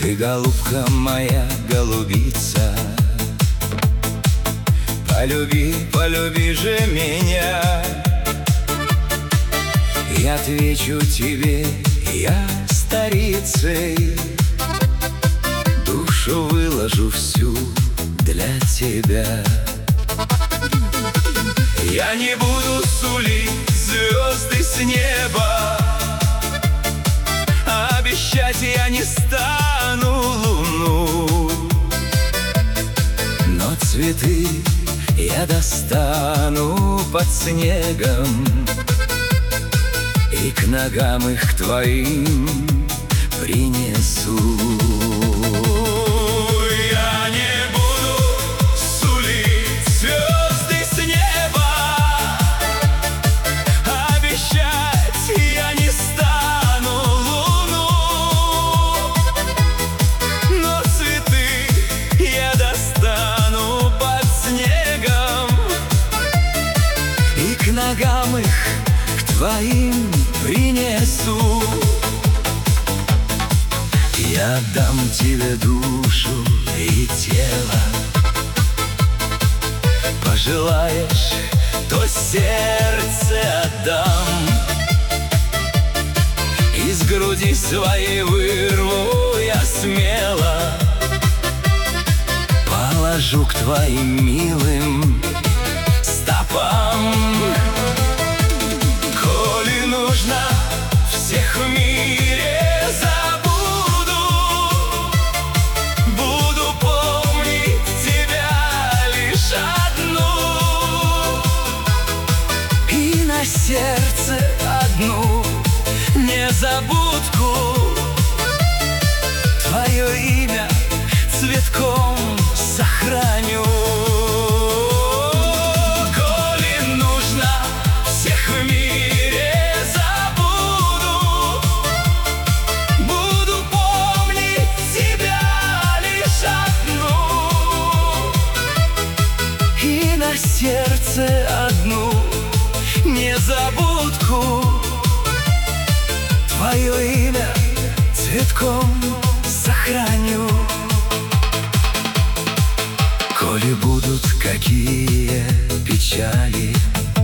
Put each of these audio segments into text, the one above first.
Ты, голубка моя, голубица, полюби, полюби же меня. Я отвечу тебе, я старицей, душу выложу всю для тебя. Я не буду сулить звезды с неба, обещать я не стану луну, но цветы я достану под снегом и к ногам их твоим принесу. Я не буду сулить звезды с неба, обещать я не стану луну, но цветы я достану под снегом и к ногам их к твоим принесу. Я дам тебе душу и тело, пожелаешь, то сердце отдам, из груди своей вырву я смело, положу к твоим милым стопам. Коли нужно, всех в мире забуду, буду помнить тебя лишь одну, и на сердце одну незабудку, твое имя цветком сохраню. Сердце одну незабудку, твое имя цветком сохраню. Коли будут какие печали,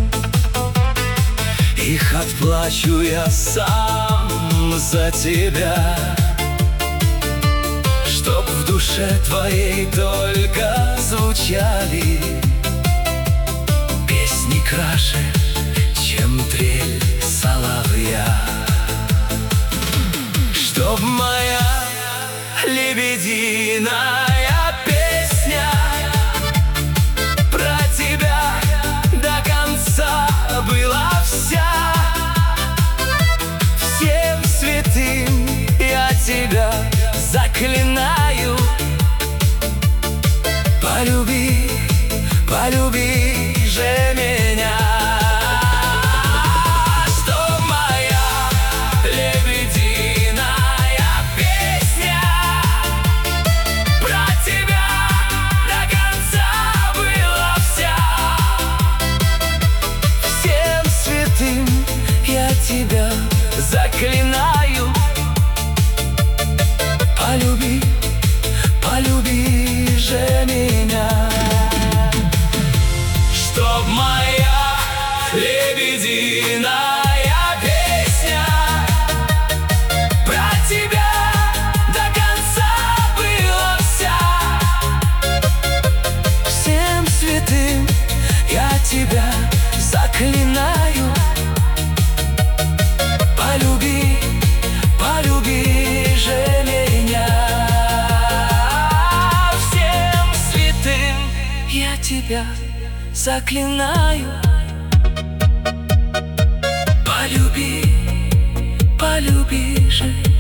их отплачу я сам за тебя, чтоб в душе твоей только звучали песни краше, чем трель соловья. Чтоб моя лебединая песня про тебя до конца была вся. Всем святым я тебя заклинаю, полюби, полюби же меня. Чтоб моя лебединая песня про тебя до конца была вся. Всем святым я тебя заклинаю, полюби, полюби же меня. Чтоб моя лебединая песня про тебя до конца была вся. Всем святым я тебя заклинаю, полюби, полюби же меня. Всем святым я тебя заклинаю, полюби, полюби же